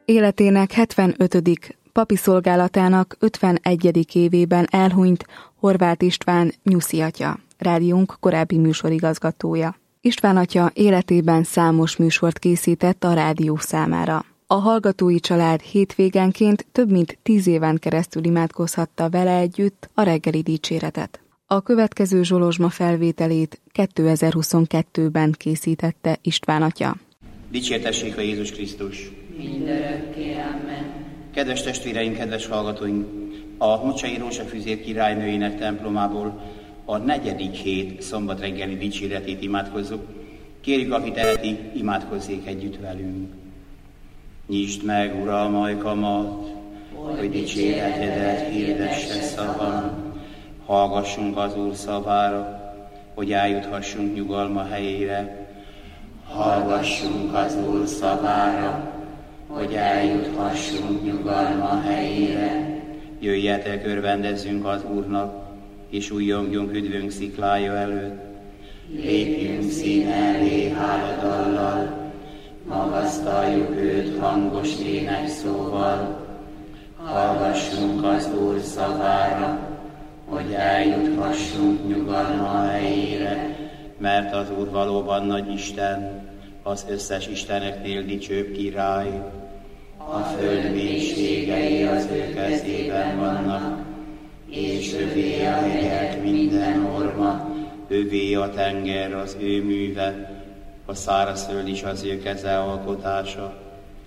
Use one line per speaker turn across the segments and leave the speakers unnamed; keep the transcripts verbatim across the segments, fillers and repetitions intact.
Életének hetvenötödik papi szolgálatának ötvenegyedik évében elhunyt Horváth István Nyuszi atya, rádiónk korábbi műsorigazgatója. István atya életében számos műsort készített a rádió számára. A hallgatói család hétvégenként több mint tíz éven keresztül imádkozhatta vele együtt a reggeli dicséretet. A következő zsolozsma felvételét kétezer-huszonkettőben készítette István atya.
Dicsértessék a Jézus Krisztus!
Mindörökké, amen.
Kedves testvéreink, kedves hallgatóink! A Mocsai Rózsafüzér királynőjének templomából a negyedik hét szombat reggeli dicséretét imádkozzuk. Kérjük, aki teheti, imádkozzék együtt velünk. Nyisd meg, Uram, ajkamat, hogy dicséretedet hirdesse szavam. Hallgassunk az Úr szavára, hogy eljuthassunk nyugalma helyére.
Hallgassunk az Úr szavára, hogy eljuthassunk nyugalma helyére.
Jöjjetek, örvendezzünk az Úrnak, és újjongjunk üdvünk sziklája előtt.
Lépjünk színe elé háladallal, magasztaljuk őt hangos énekszóval. Hallgassunk az Úr szavára, hogy eljuthassunk nyugalma helyére.
Mert az Úr valóban nagy Isten, az összes isteneknél dicsőbb király.
A föld mélységei az ő kezében vannak, és övé a hegyek minden orma.
Övé a tenger, az ő műve, a szárazföld is az ő keze alkotása.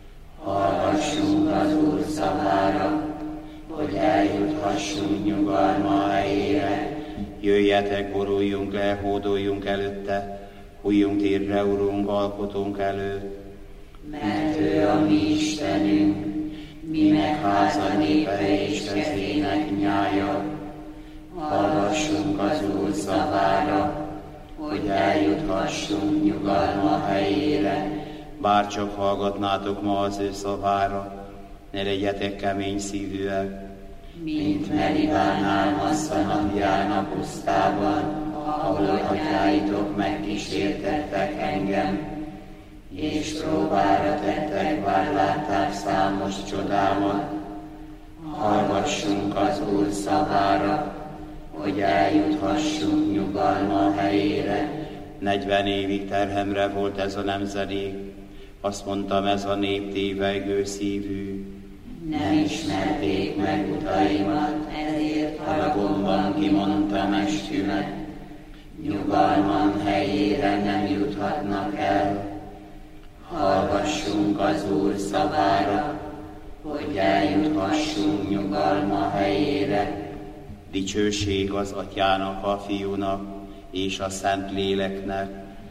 Hallgassunk az Úr szavára, hogy eljuthassunk nyugalma helyére.
Jöjjetek, boruljunk le, hódoljunk előtte, hújjunk térre, Urunk, alkotónk előtt.
Mert ő a mi Istenünk, minek háza népe és kezének nyája. Hallgassunk az Úr szavára, hogy eljuthassunk nyugalma helyére.
Bár csak hallgatnátok ma az ő szavára, ne legyetek kemény szívűek.
Mint Meribánál Massza napján a pusztában, ahol atyáitok megkísértettek engem, és próbára tettek, bár látták számos csodámat. Hallgassunk az Úr szavára, hogy eljuthassunk nyugalma helyére.
Negyven évig terhemre volt ez a nemzedék, azt mondtam, ez a nép tévegő szívű.
Nem ismerték meg utaimat, ezért haragomban kimondtam eskümet. Nyugalmam helyére nem juthatnak el. Hallgassunk az Úr szavára, hogy eljuthassunk nyugalma helyére.
Dicsőség az Atyának, a Fiúnak és a Szent Léleknek,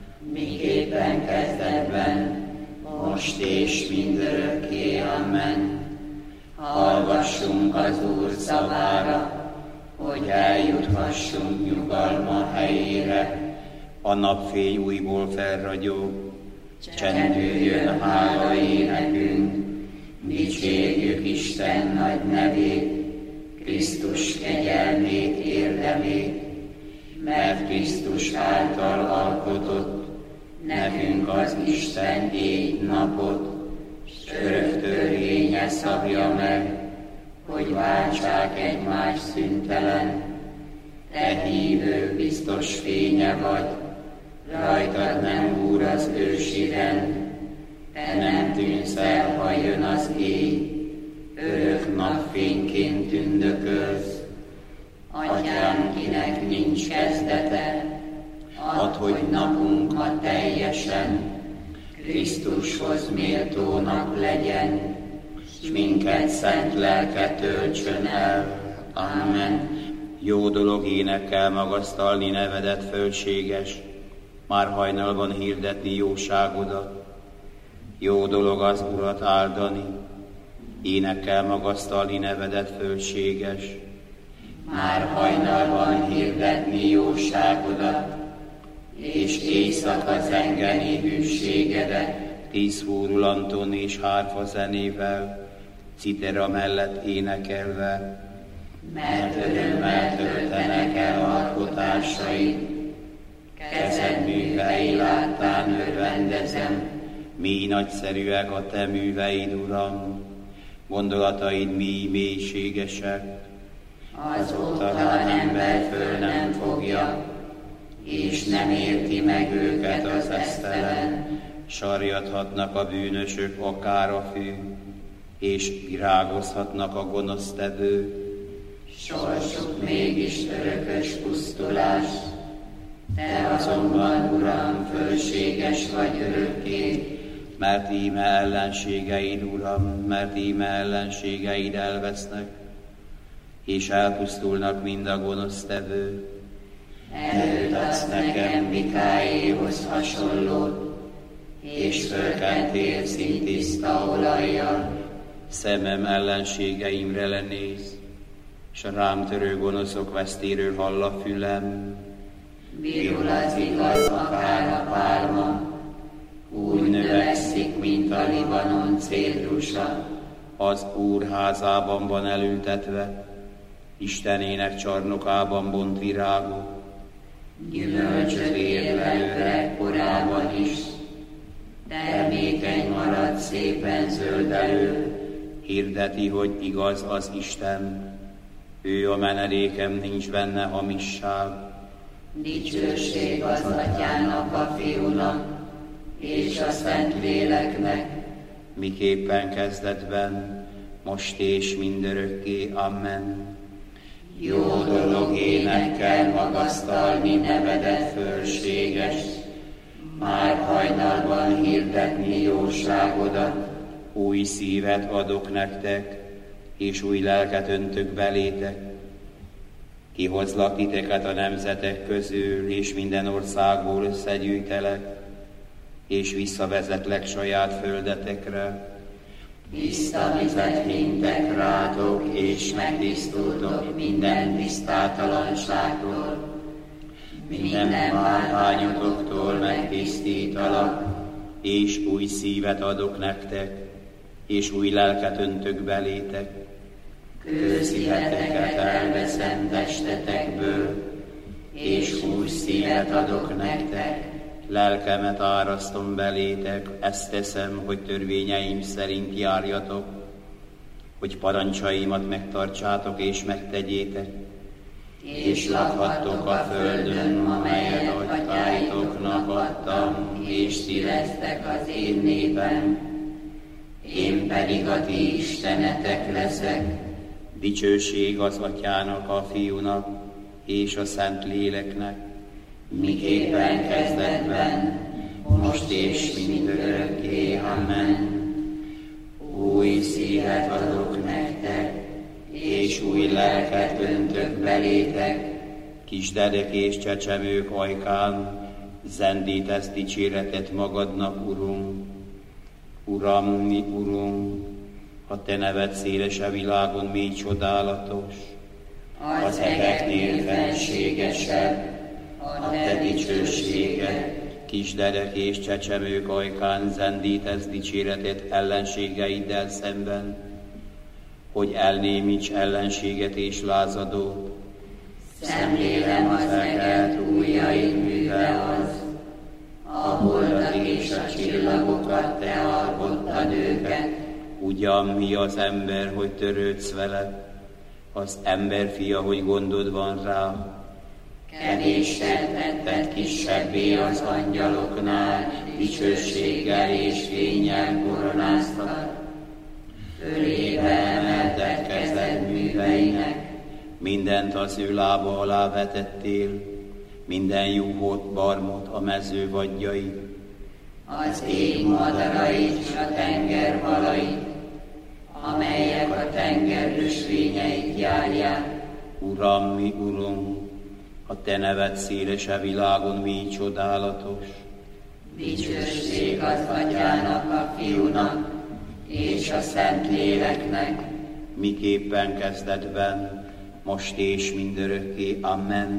miképpen kezdetben, most és mindörökké, amen. Hallgassunk az Úr szavára, hogy eljuthassunk nyugalma helyére.
A napfény újból felragyog,
csendüljön hála énekünk, dicsérjük Isten nagy nevét, Krisztus kegyelmét, érdemét, mert Krisztus által alkotott nekünk az Isten éj napot, s örök törvénye szabja meg, hogy váltsák egymás szüntelen. Te hívő biztos fénye vagy, rajtad nem úr az ősi rend. Te nem tűnsz el, ha jön az éj, örök napfényként tündökölsz. Atyám, kinek nincs kezdete, add, hogy napunk ma teljesen Krisztushoz méltónak legyen, s minket szent lelke töltsön el. Amen.
Jó dolog énekkel magasztalni nevedet, fölséges, már hajnalban hirdetni jóságodat. Jó dolog az Urat áldani, énekkel magasztalni nevedet, fölséges,
már hajnalban hirdetni jóságodat, és éjszaka zengeni hűségedet.
Tíz fúrulanton és hárfa zenével, citera mellett énekelve,
mert örömmel töltenek el alkotásaid. Kezed művei láttán örvendezem,
Mi nagyszerűek a te műveid, Uram, gondolataid mi mélységesek.
Az oktalan ember föl nem fogja, és nem érti meg őket az esztelen.
Sarjadhatnak a bűnösök akár a fű, és virágozhatnak a gonosztevő.
Sorsuk mégis örökös pusztulás, te azonban, Uram, fölséges vagy örökké.
Mert íme ellenségeid, Uram, mert íme ellenségeid elvesznek, és elpusztulnak mind a gonosztevő.
Erőt adsz nekem Mikáéhoz hasonlót, és fölkentél szintiszta olajjal.
Szemem ellenségeimre lenéz, s a rám törő gonoszok vesztéről hall a fülem.
Virul az igaz akár a pálma, úgy növekszik, mint a Libanon cédrusa.
Az Úr házában van elültetve, Istenének csarnokában bont virágok.
Gyümölcsöt ér belőle korában is, termékeny marad szépen zöldelő.
Hirdeti, hogy igaz az Isten, ő a menedékem, nincs benne hamisság.
Dicsőség az Atyának, a Fiúnak, és a Szentléleknek,
miképpen kezdetben, most és mindörökké. Amen.
Jó dolog énekkel magasztalni nevedet fölséges, már hajnalban hirdetni jóságodat.
Új szívet adok nektek, és új lelket öntök belétek. Kihozlak titeket a nemzetek közül, és minden országból összegyűjtelek, és visszavezetlek saját földetekre.
Tiszta vizet hintek rátok, és megtisztultok minden tisztátalanságtól.
Minden bálványotoktól megtisztítalak, és új szívet adok nektek, és új lelket öntök belétek.
Kőszíveteket elveszem testetekből, és új szívet adok nektek.
Lelkemet árasztom belétek, ezt teszem, hogy törvényeim szerint járjatok, hogy parancsaimat megtartsátok és megtegyétek.
És lakhattok a földön, amelyet atyáitoknak adtam, és ti lesztek az én népem. Én pedig a ti istenetek leszek.
Dicsőség az Atyának, a Fiúnak és a Szentléleknek,
miképpen kezdetben, most és mindörökké. Amen. Új szívet adok nektek, és új lelket öntök belétek.
Kisdedek és csecsemők ajkán zendítesz dicséretet magadnak, Urunk. Uram, mi Urunk, a te neved széles a világon, mély csodálatos.
Az egeknél fenségesebb a te dicsőséged.
Kisdedek és csecsemők ajkán zendítesz dicséretet ellenségeiddel szemben, hogy elnémíts ellenséget és lázadót.
Szemlélem az egelt ujjaid műve az, a holdat és a csillagokat te alkottad őket.
Ugyan mi az ember, hogy törődsz vele, az ember fia, hogy gondod van rá.
Kevéssel tetted kisebbé az angyaloknál, dicsőséggel és fénnyel koronáztat. Fölébe emelted kezed műveinek.
Mindent az ő lába alá vetettél, minden juhot, barmot, a mező vadjai.
Az ég madarait s a tenger halait, amelyek a tenger ösvényeit járják.
Uram, mi Urunk, a te neved széles a világon, mély csodálatos.
Dicsőség az Atyának, a Fiúnak és a Szentléleknek,
miképpen kezdetben, most és mindörökké. Amen.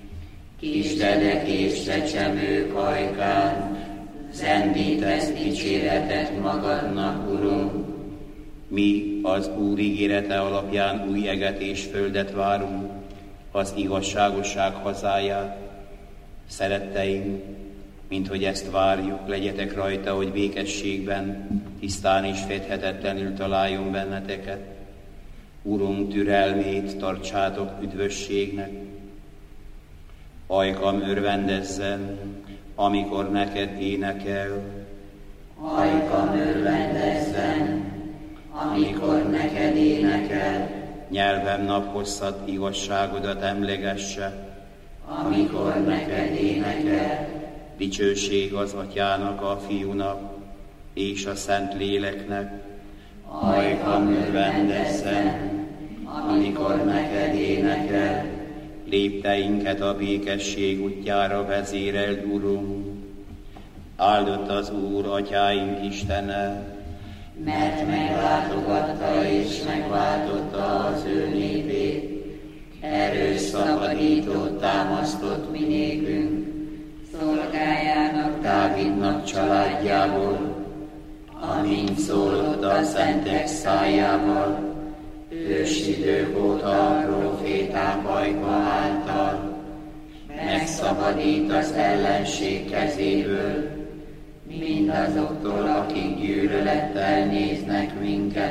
Kisdedek és csecsemők ajkán zendítesz dicséretet magadnak, Urunk.
Mi az Úr ígérete alapján új eget és földet várunk, az igazságosság hazáját. Szeretteim, mint hogy ezt várjuk, legyetek rajta, hogy békességben, tisztán és fedhetetlenül találjon benneteket. Urunk, türelmét tartsátok üdvösségnek. Ajkam örvendezzen, amikor neked énekel.
Ajkam örvendezzen, amikor neked énekel.
Nyelvem naphosszat igazságodat emlegesse,
amikor neked énekel.
Dicsőség az Atyának, a Fiúnak és a Szent Léleknek.
Ajkam örvendezzen, amikor neked énekel.
Lépteinket a békesség útjára vezéreld, Urunk. Áldott az Úr, Atyáink Istene,
mert meglátogatta és megváltotta az ő népét. Erős szabadítót támasztott mi nékünk, szolgájának, Dávidnak családjából, amint szólott a szentek szájával, ősidők óta a proféták ajka által. Megszabadít az ellenség kezéből, mindazoktól, akik gyűlölettel néznek minket.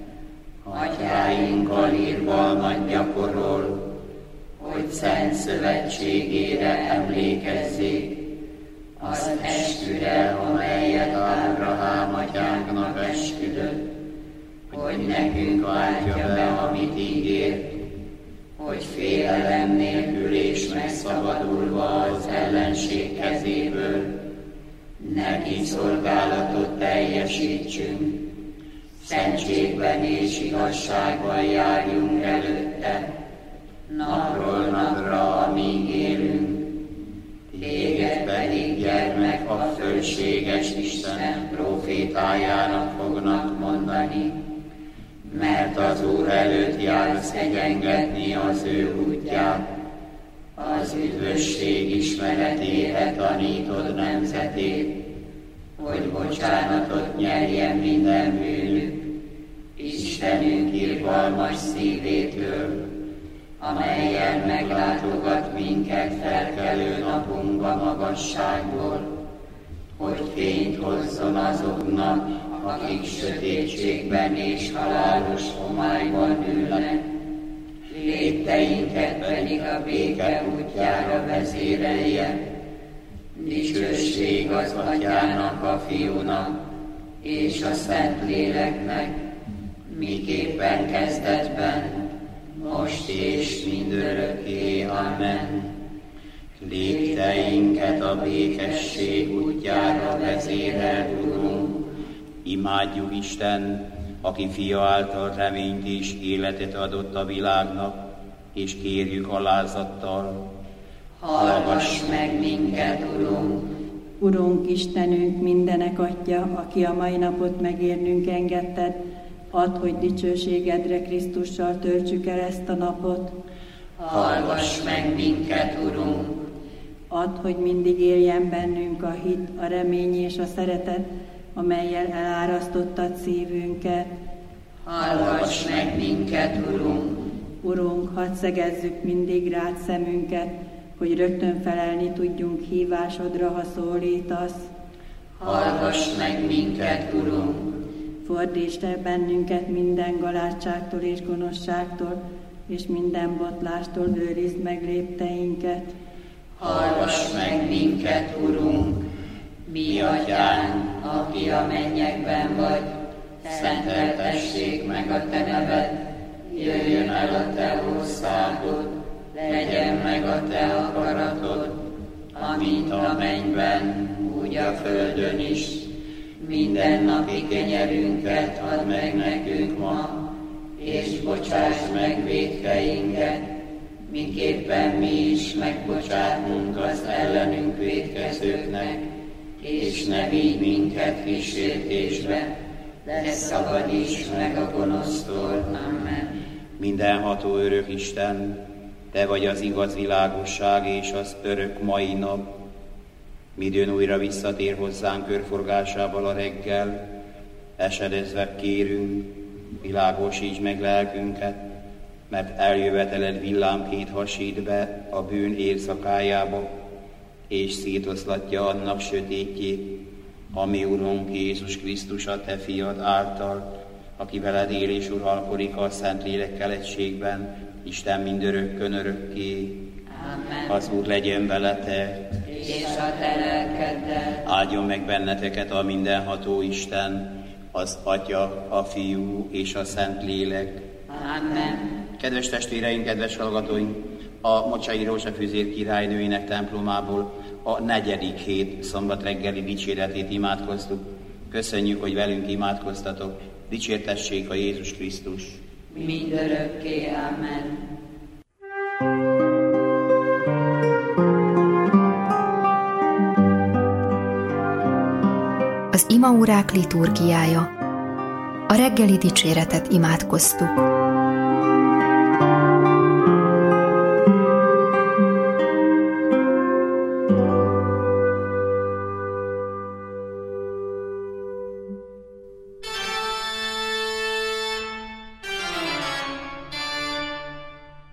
Atyáinkkal irgalmat gyakorol, hogy szent szövetségére emlékezzék, az esküre, amelyet Ábrahám atyánknak esküdött, hogy nekünk váltja be, amit ígért, hogy félelem nélkül és megszabadulva az ellenség kezéből neki szolgálatot teljesítsünk, szentségben és igazságban járjunk előtte, napról napra, amíg élünk. Téged pedig, gyermek, a fölséges Isten profétájának fognak mondani, mert az Úr előtt jársz egyengetni az ő útját, az üdvösség ismeretére tanítod nemzetét, hogy bocsánatot nyerjen minden bűnük, Istenünk irgalmas szívétől, amellyel meglátogat minket felkelő napunkba magasságból, hogy fényt hozzon azoknak, akik sötétségben és halálos homályban ülnek, lépteinket pedig a béke útjára vezérelje. Dicsőség az Atyának, a Fiúnak és a Szent Léleknek, miképpen kezdetben, most és mindörökké. Amen. Lépteinket a békesség útjára vezéreld, Urunk.
Imádjuk Isten, aki Fia által reményt és életet adott a világnak, és kérjük alázattal.
Hallgass meg minket, Urunk!
Urunk, Istenünk, mindenek Atya, aki a mai napot megérnünk engedted, add, hogy dicsőségedre Krisztussal töltsük el ezt a napot.
Hallgass meg minket, Urunk!
Add, hogy mindig éljen bennünk a hit, a remény és a szeretet, amellyel elárasztottad szívünket.
Hallgass meg minket, Urunk!
Urunk, hadd szegezzük mindig rád szemünket, hogy rögtön felelni tudjunk hívásodra, ha szólítasz.
Hallgass meg minket, Urunk!
Fordítsd el bennünket minden galátságtól és gonoszságtól, és minden botlástól őrizd meg lépteinket.
Hallgass meg minket, Urunk! Mi Atyánk, aki a mennyekben vagy, szenteltessék meg a te neved, jöjjön el a te országod, legyen meg a te akaratod, amint a mennyben, úgy a földön is. Minden napi kenyerünket add meg nekünk ma, és bocsáss meg vétkeinket, miképpen mi is megbocsátunk az ellenünk vétkezőknek, és ne vigy minket kísértésbe, de szabadíts meg a gonosztól. Amen.
Mindenható örök Isten, te vagy az igaz világosság és az örök mai nap. Midőn újra visszatér hozzánk körforgásával a reggel, esedezve kérünk, világosíts meg lelkünket, mert eljöveteled villámkét hasít be a bűn érszakájába, és szétoszlatja annak sötétjét, a mi Urunk Jézus Krisztus, a Te fiad által, aki veled él és uralkodik a Szentlélekkel egységben, Isten mindörökkön örökké.
Amen.
Az Úr legyen veletek,
és a te lelkeddel.
áldjon meg benneteket a mindenható Isten, az Atya, a Fiú és a Szentlélek.
Amen.
Kedves testvéreink, kedves hallgatóink, a Mocsai Rózsafüzér királynőinek templomából a negyedik hét szombat reggeli dicséretét imádkoztuk. Köszönjük, hogy velünk imádkoztatok. Dicsértessék a Jézus Krisztus.
Mindörökké. Amen.
Az imaórák liturgiája. A reggeli dicséretet imádkoztuk.